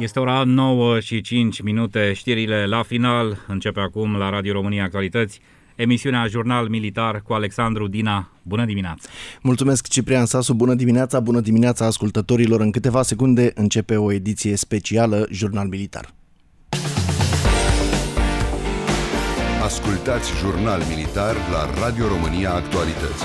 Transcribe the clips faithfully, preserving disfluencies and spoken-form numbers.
Este ora nouă și cinci minute, știrile la final. Începe acum la Radio România Actualități, emisiunea Jurnal Militar cu Alexandru Dina. Bună dimineața! Mulțumesc, Ciprian Sasu, bună dimineața, bună dimineața ascultătorilor. În câteva secunde începe o ediție specială Jurnal Militar. Ascultați Jurnal Militar la Radio România Actualități.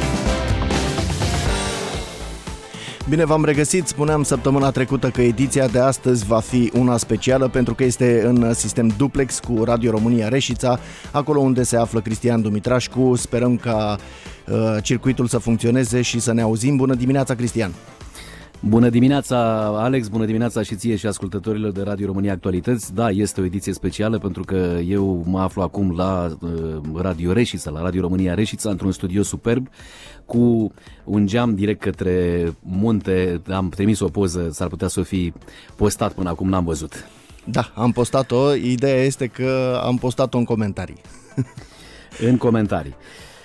Bine v-am regăsit, spuneam săptămâna trecută că ediția de astăzi va fi una specială pentru că este în sistem duplex cu Radio România Reșița, acolo unde se află Cristian Dumitrașcu. Sperăm ca uh, circuitul să funcționeze și să ne auzim. Bună dimineața, Cristian! Bună dimineața, Alex, bună dimineața și ție și ascultătorilor de Radio România Actualități. Da, este o ediție specială pentru că eu mă aflu acum la uh, Radio Reșița, la Radio România Reșița, într-un studio superb cu un geam direct către munte. Am trimis o poză, s-ar putea să o fi postat, până acum n-am văzut. Da, am postat-o, ideea este că am postat-o în comentarii. În comentarii.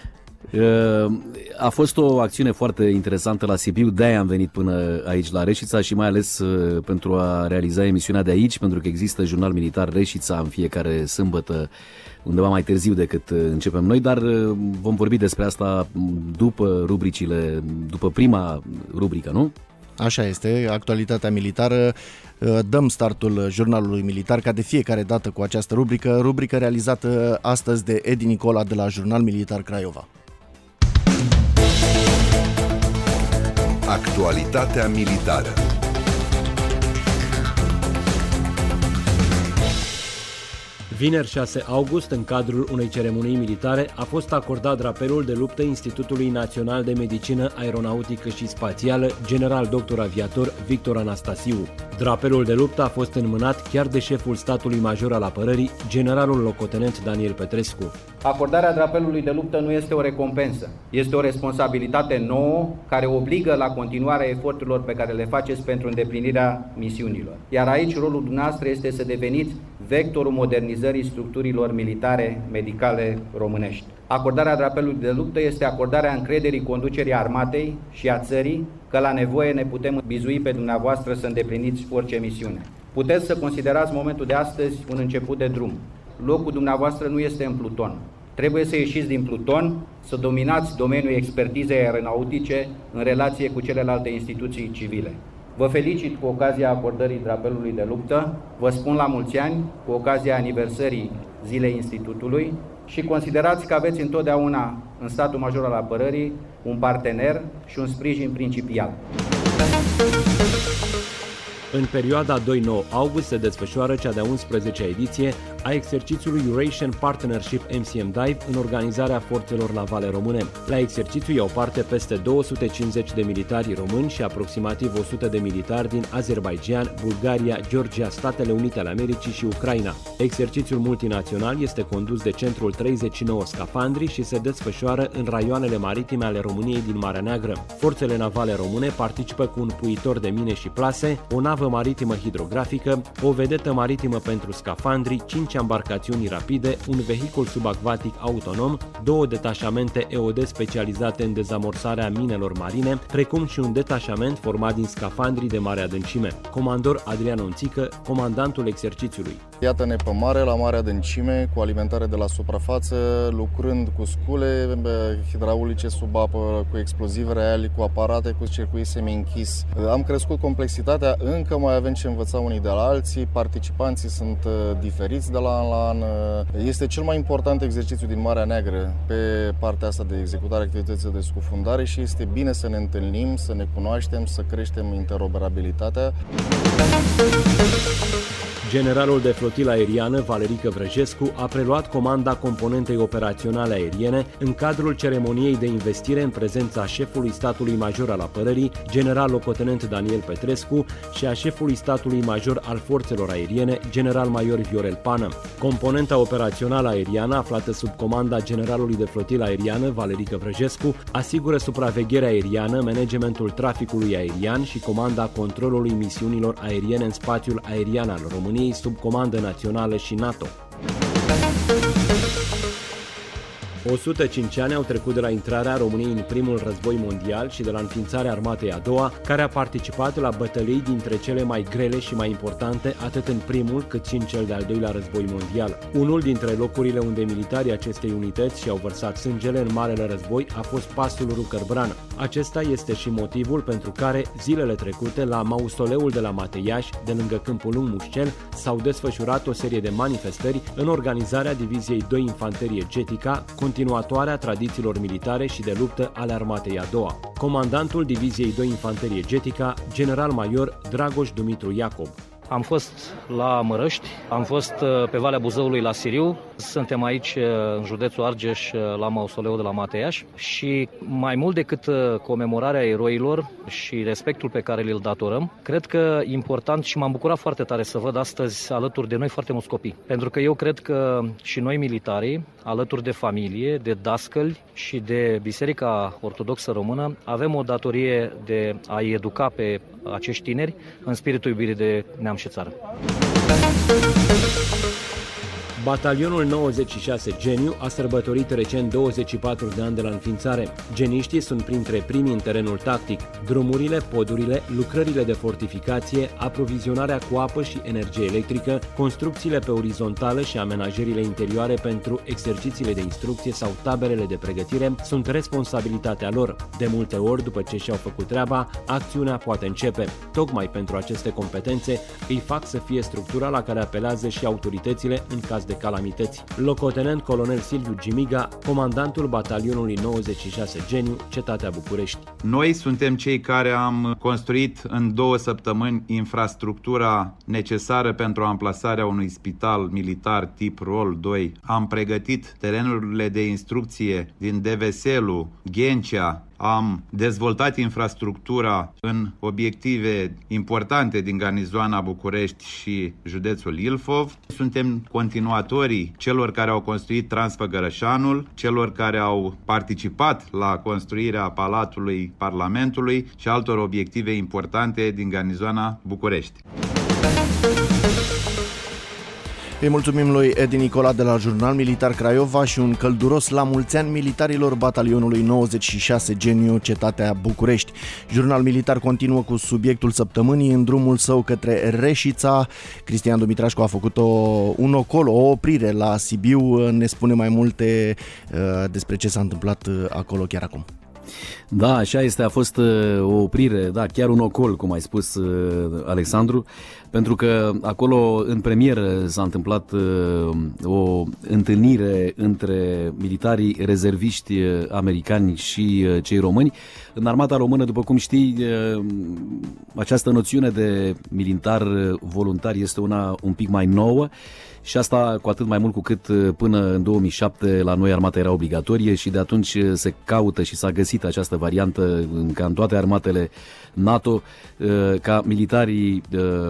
A fost o acțiune foarte interesantă la Sibiu, de-aia am venit până aici la Reșița și mai ales pentru a realiza emisiunea de aici, pentru că există Jurnal Militar Reșița în fiecare sâmbătă, undeva mai târziu decât începem noi, dar vom vorbi despre asta după rubricile, după prima rubrică, nu? Așa este, actualitatea militară. Dăm startul Jurnalului Militar ca de fiecare dată cu această rubrică, rubrică realizată astăzi de Edi Nicola de la Jurnal Militar Craiova. Actualitatea militară. Vineri șase august, în cadrul unei ceremonii militare, a fost acordat drapelul de luptă Institutului Național de Medicină Aeronautică și Spațială, general doctor aviator Victor Anastasiu. Drapelul de luptă a fost înmânat chiar de șeful statului major al apărării, generalul locotenent Daniel Petrescu. Acordarea drapelului de luptă nu este o recompensă, este o responsabilitate nouă care obligă la continuarea eforturilor pe care le faceți pentru îndeplinirea misiunilor. Iar aici rolul dumneavoastră este să deveniți vectorul modernizării structurilor militare medicale românești. Acordarea drapelului de luptă este acordarea încrederii conducerii armatei și a țării că la nevoie ne putem bizui pe dumneavoastră să îndepliniți orice misiune. Puteți să considerați momentul de astăzi un început de drum. Locul dumneavoastră nu este în pluton. Trebuie să ieșiți din pluton, să dominați domeniul expertizei aeronautice în relație cu celelalte instituții civile. Vă felicit cu ocazia acordării drapelului de luptă, vă spun la mulți ani cu ocazia aniversării Zilei Institutului și considerați că aveți întotdeauna în statul major al apărării un partener și un sprijin principial. În perioada doi nouă august se desfășoară cea de-a unsprezecea ediție a exercițiului Eurasian Partnership M C M Dive în organizarea forțelor navale române. La exercițiu iau parte peste două sute cincizeci de militari români și aproximativ o sută de militari din Azerbaidjan, Bulgaria, Georgia, Statele Unite ale Americii și Ucraina. Exercițiul multinațional este condus de Centrul treizeci și nouă Scafandri și se desfășoară în raioanele maritime ale României din Marea Neagră. Forțele navale române participă cu un puitor de mine și plase, o navă maritimă hidrografică, o vedetă maritimă pentru scafandri, cinci embarcațiuni rapide, un vehicul subacvatic autonom, două detașamente E O D specializate în dezamorsarea minelor marine, precum și un detașament format din scafandri de mare adâncime. Comandor Adrian Onțică, comandantul exercițiului. Iată-ne pe mare, la mare adâncime, cu alimentare de la suprafață, lucrând cu scule hidraulice sub apă, cu explozivi reali, cu aparate cu circuit semi-închis. Am crescut complexitatea, încă mai avem ce învăța unii de la alții, participanții sunt diferiți de la an la an. Este cel mai important exercițiu din Marea Neagră pe partea asta de executare activității de scufundare și este bine să ne întâlnim, să ne cunoaștem, să creștem interoperabilitatea. Generalul de flotilă aeriană Valerică Vrăjescu a preluat comanda componentei operaționale aeriene în cadrul ceremoniei de investire în prezența șefului statului major al apărării, general locotenent Daniel Petrescu, și a șefului statului major al forțelor aeriene, general major Viorel Pană. Componenta operațională aeriană, aflată sub comanda generalului de flotilă aeriană Valerică Vrăjescu, asigură supravegherea aeriană, managementul traficului aerian și comanda controlului misiunilor aeriene în spațiul aerian al României sub comandă națională și NATO. o sută cinci ani au trecut de la intrarea României în primul război mondial și de la înființarea armatei a doua, care a participat la bătălii dintre cele mai grele și mai importante, atât în primul cât și în cel de-al doilea război mondial. Unul dintre locurile unde militarii acestei unități și-au vărsat sângele în Marele Război a fost pasul Rucărbran. Acesta este și motivul pentru care zilele trecute la mausoleul de la Mateiaș, de lângă Câmpul Lung Mușcel, s-au desfășurat o serie de manifestări în organizarea Diviziei doi Infanterie Getica, continuatoarea tradițiilor militare și de luptă ale armatei a doua. Comandantul Diviziei doi Infanterie Getica, general-major Dragoș Dumitru Iacob. Am fost la Mărăști, am fost pe Valea Buzăului la Siriu, suntem aici în județul Argeș la mausoleul de la Mateiaș și mai mult decât comemorarea eroilor și respectul pe care îl datorăm, cred că important și m-am bucurat foarte tare să văd astăzi alături de noi foarte mulți copii. Pentru că eu cred că și noi militarii, alături de familie, de dascăli și de Biserica Ortodoxă Română, avem o datorie de a-i educa pe acești tineri în spiritul iubirii de neam și țară. Batalionul nouăzeci și șase Geniu a sărbătorit recent douăzeci și patru de ani de la înființare. Geniștii sunt printre primii în terenul tactic. Drumurile, podurile, lucrările de fortificație, aprovizionarea cu apă și energie electrică, construcțiile pe orizontală și amenajările interioare pentru exercițiile de instrucție sau taberele de pregătire sunt responsabilitatea lor. De multe ori, după ce și-au făcut treaba, acțiunea poate începe. Tocmai pentru aceste competențe îi fac să fie structura la care apelează și autoritățile în caz de calamități. Locotenent colonel Silviu Gimiga, comandantul batalionului nouăzeci și șase Geniu, Cetatea București. Noi suntem cei care am construit în două săptămâni infrastructura necesară pentru amplasarea unui spital militar tip Rol doi. Am pregătit terenurile de instrucție din Deveselu, Ghencea, am dezvoltat infrastructura în obiective importante din garnizoana București și județul Ilfov. Suntem continuatorii celor care au construit Transfăgărășanul, celor care au participat la construirea Palatului Parlamentului și altor obiective importante din garnizoana București. Îi mulțumim lui Edi Nicola de la Jurnal Militar Craiova și un călduros la mulți ani militarilor batalionului nouăzeci și șase Geniu, Cetatea București. Jurnal Militar continuă cu subiectul săptămânii în drumul său către Reșița. Cristian Dumitrașcu a făcut o, un ocol, o oprire la Sibiu. Ne spune mai multe uh, despre ce s-a întâmplat uh, acolo chiar acum. Da, așa este, a fost o oprire, da, chiar un ocol, cum ai spus, Alexandru, pentru că acolo în premieră s-a întâmplat o întâlnire între militarii rezerviști americani și cei români. În armata română, după cum știi, această noțiune de militar voluntar este una un pic mai nouă. Și asta cu atât mai mult cu cât până în două mii șapte la noi armata era obligatorie și de atunci se caută și s-a găsit această variantă ca în toate armatele NATO, ca militarii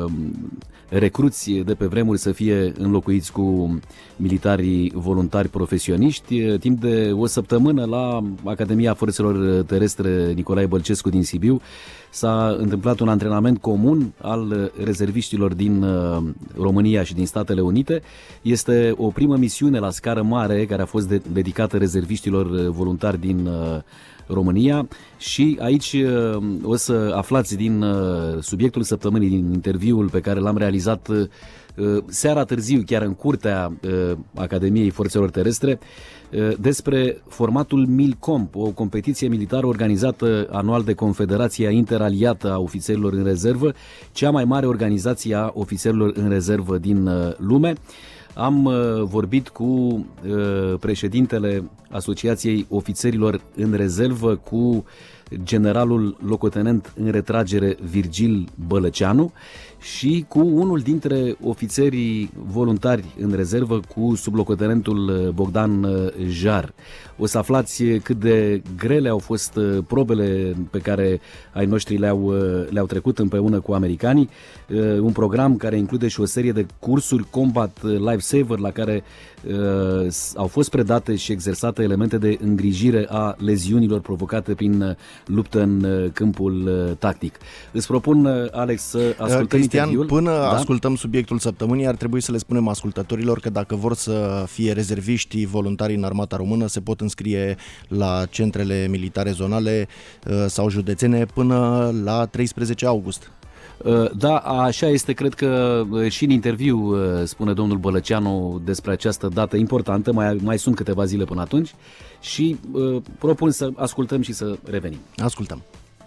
recruți de pe vremuri să fie înlocuiți cu militarii voluntari profesioniști. Timp de o săptămână la Academia Forțelor Terestre Nicolae Bălcescu din Sibiu s-a întâmplat un antrenament comun al rezerviștilor din România și din Statele Unite. Este o primă misiune la scară mare care a fost de- dedicată rezerviștilor voluntari din România și aici o să aflați din subiectul săptămânii, din interviul pe care l-am realizat seara târziu, chiar în curtea Academiei Forțelor Terestre, despre formatul MILCOMP, o competiție militară organizată anual de Confederația Interaliată a Ofițerilor în Rezervă, cea mai mare organizație a ofițerilor în rezervă din lume. Am uh, vorbit cu uh, președintele Asociației Ofițerilor în Rezervă, cu generalul locotenent în retragere Virgil Bălăceanu și cu unul dintre ofițerii voluntari în rezervă, cu sublocotenentul Bogdan Jar. O să aflați cât de grele au fost probele pe care ai noștri le-au, le-au trecut împreună cu americanii. Un program care include și o serie de cursuri Combat Lifesaver la care uh, au fost predate și exersate elemente de îngrijire a leziunilor provocate prin luptă în câmpul tactic. Îți propun, Alex, să ascultăm Cristian, interviul. Până da? ascultăm subiectul săptămânii, ar trebui să le spunem ascultătorilor că dacă vor să fie rezerviști voluntari în Armata Română, se pot înscrie la centrele militare zonale sau județene până la treisprezece august. Da, așa este, cred că și în interviu spune domnul Bălăceanu despre această dată importantă, mai, mai sunt câteva zile până atunci și uh, propun să ascultăm și să revenim. Ascultăm.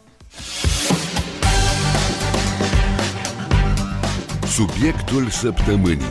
Subiectul săptămânii.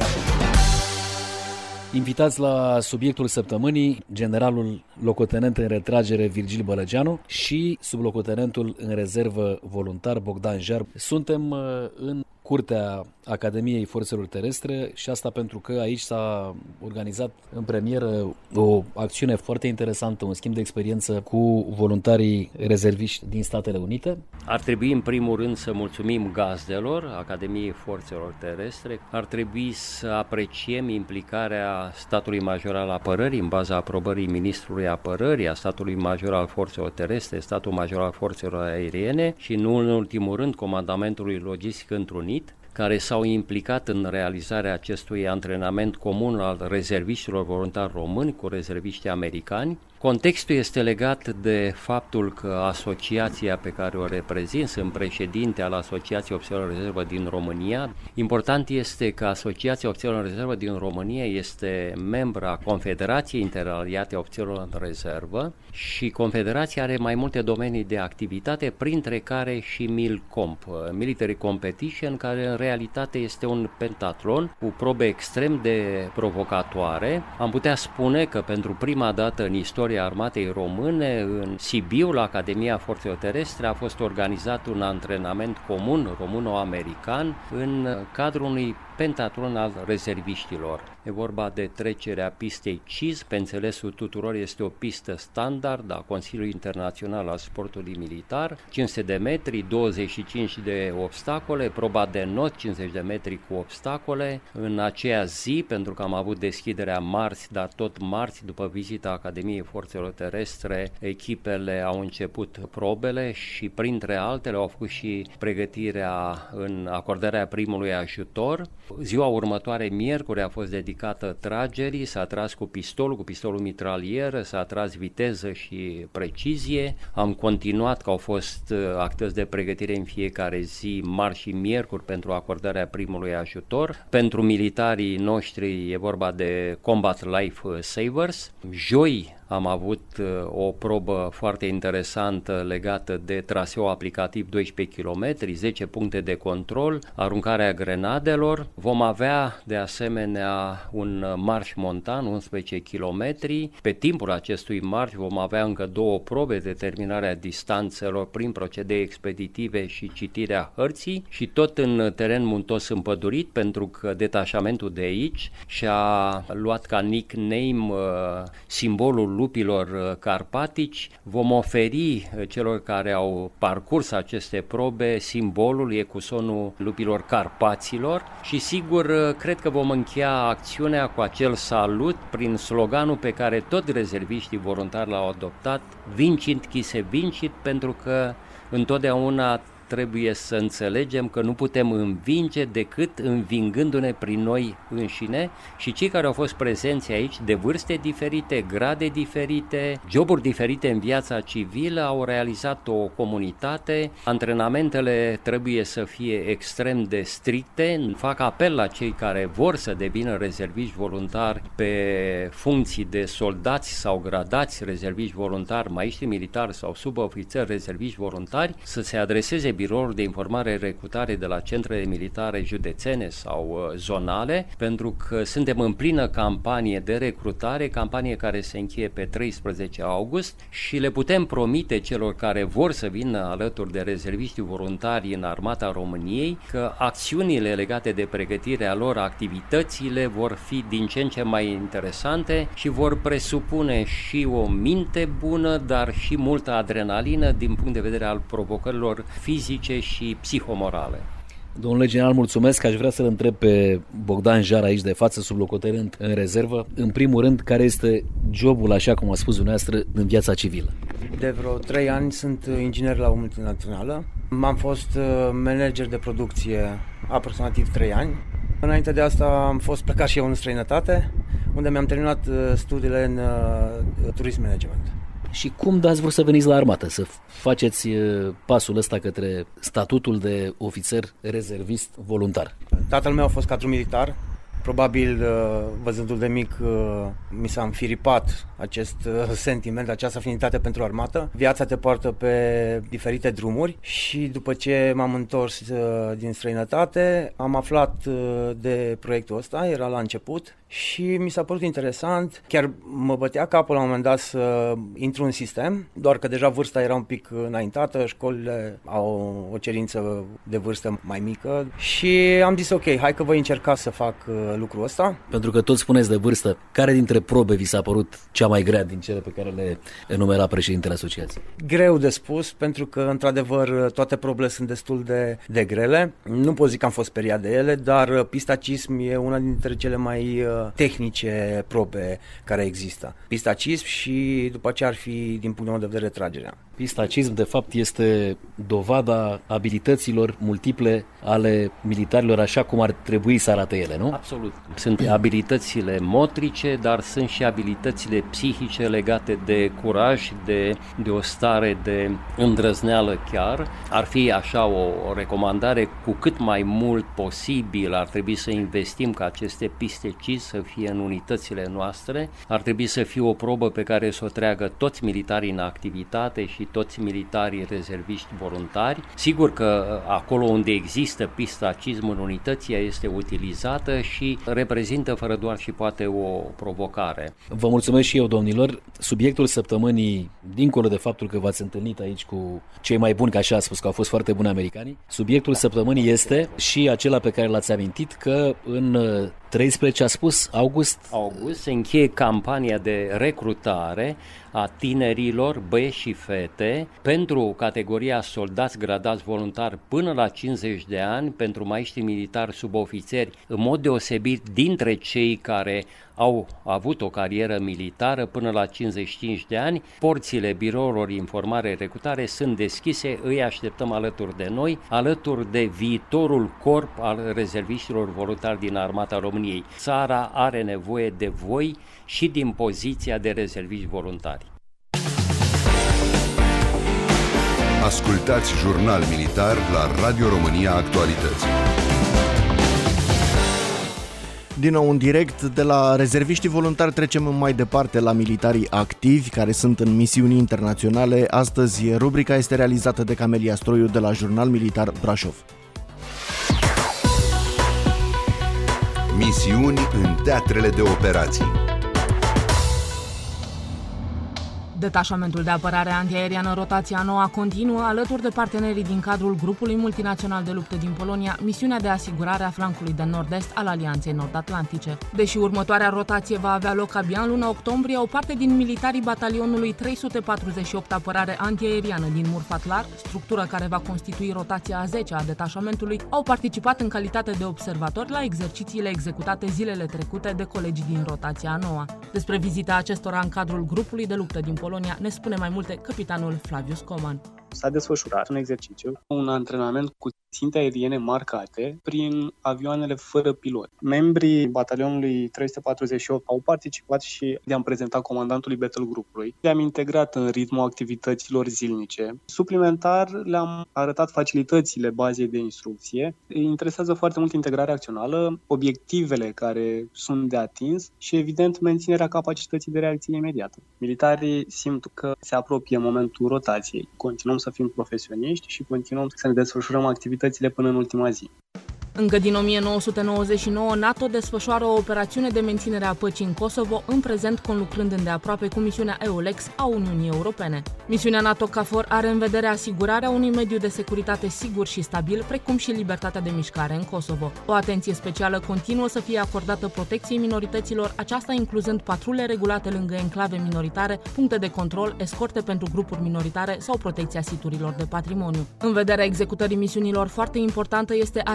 Invitați la subiectul săptămânii generalul locotenent în retragere Virgil Bălăceanu și sublocotenentul în rezervă voluntar Bogdan Jar. Suntem în curtea Academiei Forțelor Terestre și asta pentru că aici s-a organizat în premieră o acțiune foarte interesantă, un schimb de experiență cu voluntarii rezerviști din Statele Unite. Ar trebui în primul rând să mulțumim gazdelor Academiei Forțelor Terestre, ar trebui să apreciem implicarea statului major al apărării în baza aprobării ministrului apărării, a statului major al Forțelor Terestre, statul major al Forțelor Aeriene și nu în ultimul rând comandamentului logistic întrunit, care s-au implicat în realizarea acestui antrenament comun al rezerviștilor voluntari români cu rezerviștii americani. Contextul este legat de faptul că asociația pe care o reprezint, sunt președinte al Asociației Ofițerilor în Rezervă din România. Important este că Asociația Ofițerilor în Rezervă din România este membra Confederației Interaliate a Ofițerilor în Rezervă și Confederația are mai multe domenii de activitate, printre care și MILCOMP, Military Competition, care în realitate este un pentatlon cu probe extrem de provocatoare. Am putea spune că pentru prima dată în istoria Armatei Române, în Sibiu, la Academia Forțelor Terestre, a fost organizat un antrenament comun româno-american în cadrul unui pentatlon al rezerviștilor. E vorba de trecerea pistei C I Z, pe înțelesul tuturor este o pistă standard a Consiliului Internațional al Sportului Militar, cinci sute de metri, douăzeci și cinci de obstacole, proba de not, cincizeci de metri cu obstacole. În aceea zi, pentru că am avut deschiderea marți, dar tot marți, după vizita Academiei Forțelor Terestre, echipele au început probele și printre altele au făcut și pregătirea în acordarea primului ajutor. Ziua următoare, miercuri, a fost dedicată tragerii, s-a tras cu pistolul, cu pistolul mitralier, s-a tras viteză și precizie. Am continuat că au fost activități de pregătire în fiecare zi, marți și miercuri, pentru acordarea primului ajutor. Pentru militarii noștri e vorba de Combat Life Savers. Joi am avut o probă foarte interesantă legată de traseu aplicativ doisprezece kilometri, zece puncte de control, aruncarea grenadelor. Vom avea de asemenea un marș montan, unsprezece kilometri. Pe timpul acestui marș vom avea încă două probe, determinarea distanțelor prin procedee expeditive și citirea hărții și tot în teren muntos împădurit, pentru că detașamentul de aici și-a luat ca nickname uh, simbolul lupilor carpatici. Vom oferi celor care au parcurs aceste probe simbolul, ecusonul lupilor carpaților și sigur cred că vom încheia acțiunea cu acel salut prin sloganul pe care toți rezerviștii voluntari l-au adoptat: Vincit chi se vincit, pentru că întotdeauna trebuie să înțelegem că nu putem învinge decât învingându-ne prin noi înșine și cei care au fost prezenți aici, de vârste diferite, grade diferite, joburi diferite în viața civilă, au realizat o comunitate. Antrenamentele trebuie să fie extrem de stricte. Fac apel la cei care vor să devină rezerviști voluntari pe funcții de soldați sau gradați rezerviști voluntari, maiștri militari sau subofițeri rezerviști voluntari, să se adreseze biroul de informare recrutare de la centrele militare județene sau zonale, pentru că suntem în plină campanie de recrutare, campanie care se încheie pe treisprezece august și le putem promite celor care vor să vină alături de rezerviștii voluntari în Armata României că acțiunile legate de pregătirea lor, activitățile vor fi din ce în ce mai interesante și vor presupune și o minte bună, dar și multă adrenalină din punct de vedere al provocărilor fizice și psihomorale. Domnule general, mulțumesc. Aș vrea să-l întreb pe Bogdan Jar aici de față, sublocotenent în rezervă. În primul rând, care este jobul, așa cum a spus dumneavoastră, în viața civilă? De vreo trei ani sunt inginer la o multinațională. M-am fost manager de producție aproximativ trei ani. Înainte de asta am fost plecat și eu în străinătate, unde mi-am terminat studiile în uh, turism management. Și cum dați vrut să veniți la armată, să faceți pasul ăsta către statutul de ofițer rezervist voluntar? Tatăl meu a fost cadru militar. Probabil, văzându-l de mic, mi s-a înfiripat acest sentiment, această afinitate pentru armată. Viața te poartă pe diferite drumuri și după ce m-am întors din străinătate, am aflat de proiectul ăsta, era la început și mi s-a părut interesant. Chiar mă bătea capul la un moment dat să intru în sistem, doar că deja vârsta era un pic înaintată, școlile au o cerință de vârstă mai mică și am zis ok, hai că voi încerca să fac lucrul ăsta. Pentru că tot spuneți de vârstă, care dintre probe vi s-a părut cea mai grea din cele pe care le enumera președintele asociației? Greu de spus, pentru că într-adevăr toate probele sunt destul de, de grele. Nu pot zic că am fost speriat de ele, dar pistacism e una dintre cele mai tehnice probe care există. Pistacism și după aceea ar fi, din punctul meu de vedere, tragerea. Pistacism, de fapt, este dovada abilităților multiple ale militarilor, așa cum ar trebui să arate ele, nu? Absolut. Sunt abilitățile motrice, dar sunt și abilitățile psihice legate de curaj, de, de o stare de îndrăzneală chiar. Ar fi așa o, o recomandare, cu cât mai mult posibil ar trebui să investim ca aceste pistacism să fie în unitățile noastre. Ar trebui să fie o probă pe care să o treagă toți militarii în activitate și toți militarii rezerviști voluntari. Sigur că acolo unde există pistacism în unități, ea este utilizată și reprezintă fără doar și poate o provocare. Vă mulțumesc și eu, domnilor. Subiectul săptămânii, dincolo de faptul că v-ați întâlnit aici cu cei mai buni, că așa a spus că au fost foarte buni americanii, subiectul săptămânii este și acela pe care l-ați amintit, că în treisprezece, a spus, august? August se încheie campania de recrutare a tinerilor, băieți și fete, pentru categoria soldați gradați voluntari până la cincizeci de ani, pentru maiștri militari subofițeri, în mod deosebit dintre cei care au avut o carieră militară până la cincizeci și cinci de ani. Porțile birourilor informare recrutare sunt deschise, îi așteptăm alături de noi, alături de viitorul corp al rezerviștilor voluntari din Armata României. Țara are nevoie de voi și din poziția de rezerviști voluntari. Ascultați Jurnal Militar la Radio România Actualități. Din nou în direct, de la rezerviștii voluntari trecem mai departe la militarii activi care sunt în misiuni internaționale. Astăzi rubrica este realizată de Camelia Stroiu de la Jurnal Militar Brașov. Misiuni în teatrele de operații. Detașamentul de apărare antiaeriană rotația nouă continuă alături de partenerii din cadrul grupului multinațional de luptă din Polonia, misiunea de asigurare a flancului de nord-est al Alianței Nord-Atlantice. Deși următoarea rotație va avea loc abia în luna octombrie, o parte din militarii batalionului trei sute patruzeci și opt apărare antiaeriană din Murfatlar, structură care va constitui rotația a zecea a detașamentului, au participat în calitate de observatori la exercițiile executate zilele trecute de colegii din rotația a noua. Despre vizita acestora în cadrul grupului de luptă din Polonia ne spune mai multe capitanul Flavius Coman. S-a desfășurat un exercițiu, un antrenament cu ținte aeriene marcate prin avioanele fără pilot. Membrii batalionului trei sute patruzeci și opt au participat și le-am prezentat comandantului battle grupului. Le-am integrat în ritmul activităților zilnice. Suplimentar, le-am arătat facilitățile bazei de instrucție. Îi interesează foarte mult integrarea acțională, obiectivele care sunt de atins și, evident, menținerea capacității de reacție imediată. Militarii simt că se apropie momentul rotației. Continuăm să fim profesioniști și continuăm să ne desfășurăm activitățile până în ultima zi. Încă din o mie nouă sute nouăzeci și nouă, NATO desfășoară o operațiune de menținere a păcii în Kosovo, în prezent conlucrând îndeaproape cu misiunea EULEX a Uniunii Europene. Misiunea NATO KFOR are în vedere asigurarea unui mediu de securitate sigur și stabil, precum și libertatea de mișcare în Kosovo. O atenție specială continuă să fie acordată protecției minorităților, aceasta incluzând patrule regulate lângă enclave minoritare, puncte de control, escorte pentru grupuri minoritare sau protecția siturilor de patrimoniu. În vederea executării misiunilor, foarte importantă este asigurarea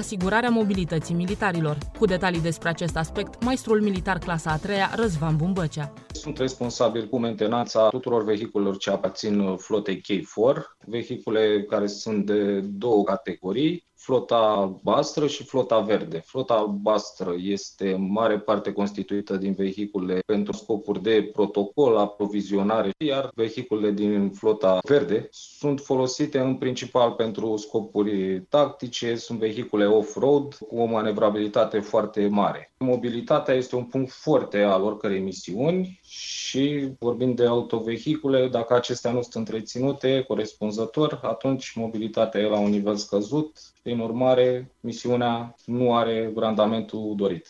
asigurarea mobilității militarilor. Cu detalii despre acest aspect, maestrul militar clasa a treia, Răzvan Bumbăcea. Sunt responsabil cu mentenanța tuturor vehiculelor ce aparțin flotei K patru, vehicule care sunt de două categorii, flota bastră și flota verde. Flota bastră este în mare parte constituită din vehicule pentru scopuri de protocol, aprovizionare, iar vehiculele din flota verde sunt folosite în principal pentru scopuri tactice, sunt vehicule off-road cu o manevrabilitate foarte mare. Mobilitatea este un punct foarte al oricărei misiuni și vorbind de autovehicule, dacă acestea nu sunt întreținute corespunzător, atunci mobilitatea e la un nivel scăzut. Prin urmare, misiunea nu are randamentul dorit.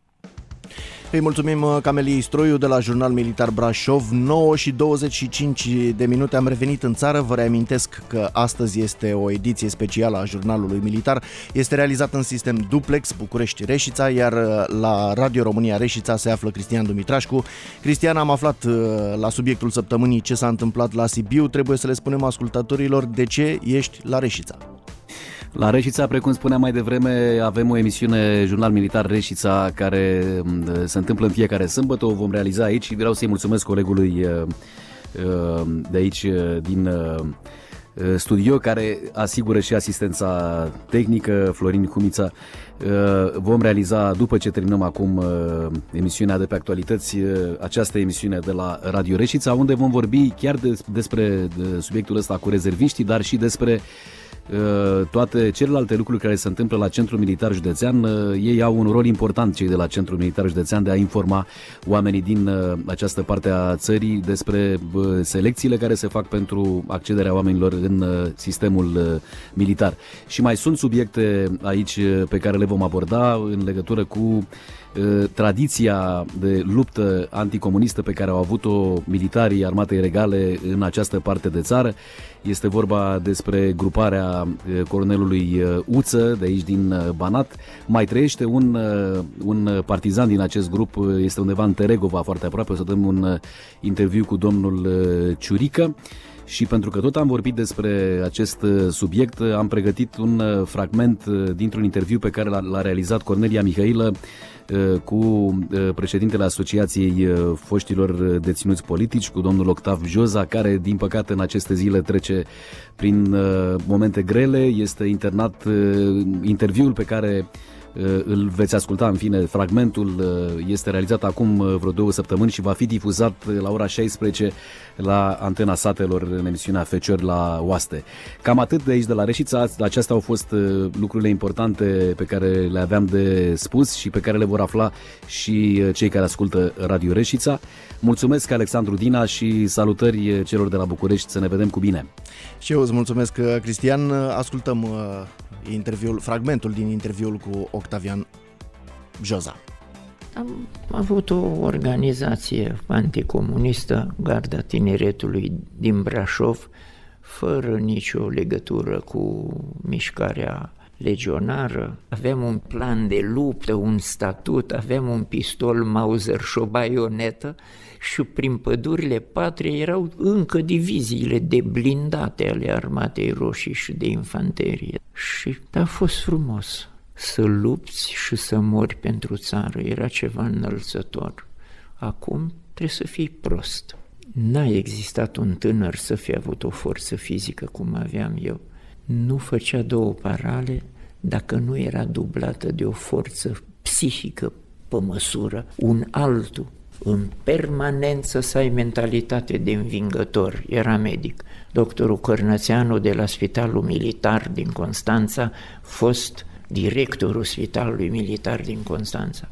Îi mulțumim Cameliei Stroiu de la Jurnal Militar Brașov. nouă și douăzeci și cinci de minute am revenit în țară. Vă reamintesc că astăzi este o ediție specială a Jurnalului Militar. Este realizat în sistem duplex București-Reșița, iar la Radio România Reșița se află Cristian Dumitrașcu. Cristian, am aflat la subiectul săptămânii ce s-a întâmplat la Sibiu. Trebuie să le spunem ascultătorilor de ce ești la Reșița. La Reșița, precum spuneam mai devreme, avem o emisiune Jurnal Militar Reșița care se întâmplă în fiecare sâmbătă, o vom realiza aici și vreau să-i mulțumesc colegului de aici din studio care asigură și asistența tehnică, Florin Cumița. Vom realiza, după ce terminăm acum emisiunea de pe actualități, această emisiune de la Radio Reșița, unde vom vorbi chiar despre subiectul ăsta cu rezerviștii, dar și despre toate celelalte lucruri care se întâmplă la Centrul Militar Județean. Ei au un rol important, cei de la Centrul Militar Județean, de a informa oamenii din această parte a țării despre selecțiile care se fac pentru accederea oamenilor în sistemul militar. Și mai sunt subiecte aici pe care le vom aborda în legătură cu tradiția de luptă anticomunistă pe care au avut-o militarii Armatei Regale în această parte de țară. Este vorba despre gruparea colonelului Uță, de aici din Banat. Mai trăiește un, un partizan din acest grup, este undeva în Teregova, foarte aproape. O să dăm un interviu cu domnul Ciurică. Și pentru că tot am vorbit despre acest subiect, am pregătit un fragment dintr-un interviu pe care l-a realizat Cornelia Mihailă cu președintele Asociației Foștilor Deținuți Politici, cu domnul Octav Joza, care din păcate în aceste zile trece prin momente grele. Este internat. Interviul pe care îl veți asculta, în fine, fragmentul este realizat acum vreo două săptămâni și va fi difuzat la ora șaisprezece la Antena Satelor în emisiunea Feciori la Oaste. Cam atât de aici de la Reșița. Acestea au fost lucrurile importante pe care le aveam de spus și pe care le vor afla și cei care ascultă Radio Reșița. Mulțumesc, Alexandru Dina, și salutări celor de la București. Să ne vedem cu bine. Și eu îți mulțumesc, Cristian. Ascultăm interviul, fragmentul din interviul cu Octavian Joza. Am avut o organizație anticomunistă, Garda Tineretului din Brașov, fără nicio legătură cu mișcarea legionară. Aveam un plan de luptă, un statut, aveam un pistol Mauser și o baionetă și prin pădurile patriei erau încă diviziile de blindate ale Armatei Roșii și de infanterie. Și a fost frumos să lupți și să mori pentru țară, era ceva înălțător. Acum trebuie să fii prost. N-a existat un tânăr să fie avut o forță fizică cum aveam eu. Nu făcea două parale dacă nu era dublată de o forță psihică pe măsură, un altul, în permanență să ai mentalitate de învingător. Era medic. Doctorul Cărnățeanu de la Spitalul Militar din Constanța, fost directorul Spitalului Militar din Constanța.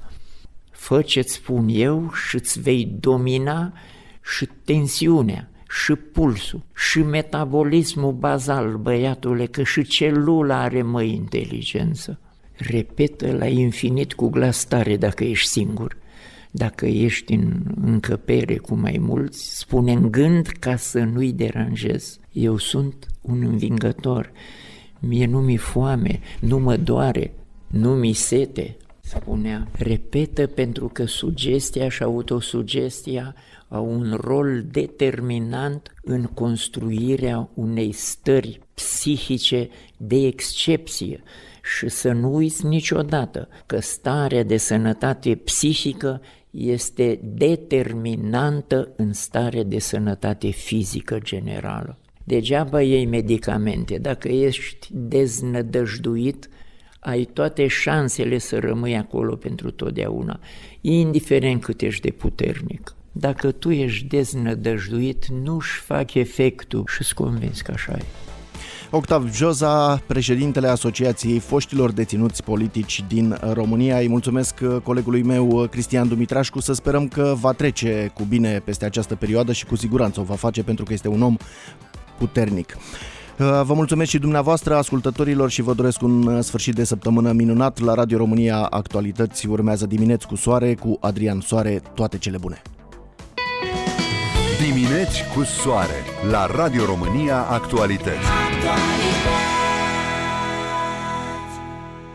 Fă ce-ți spun eu și îți vei domina și tensiunea, și pulsul, și metabolismul bazal, băiatule, că și celula are, mă, inteligență. Repetă la infinit cu glas tare dacă ești singur. Dacă ești în încăpere cu mai mulți, spune în gând ca să nu-i deranjezi. Eu sunt un învingător, mie nu mi-e foame, nu mă doare, nu mi sete, spunea. Repetă pentru că sugestia și autosugestia au un rol determinant în construirea unei stări psihice de excepție Și să nu uiți niciodată că starea de sănătate psihică este determinantă în starea de sănătate fizică generală. Degeaba iei medicamente, dacă ești deznădăjduit, ai toate șansele să rămâi acolo pentru totdeauna, indiferent cât ești de puternic. Dacă tu ești deznădăjduit, nu-și fac efectul și-ți convins că așa e. Octav Joza, președintele Asociației Foștilor Deținuți Politici din România. Îi mulțumesc colegului meu Cristian Dumitrașcu, să sperăm că va trece cu bine peste această perioadă și cu siguranță o va face pentru că este un om puternic. Vă mulțumesc și dumneavoastră, ascultătorilor, și vă doresc un sfârșit de săptămână minunat. La Radio România Actualități urmează Dimineți cu Soare cu Adrian Soare. Toate cele bune! Dimineți cu Soare la Radio România Actualități. Actualități.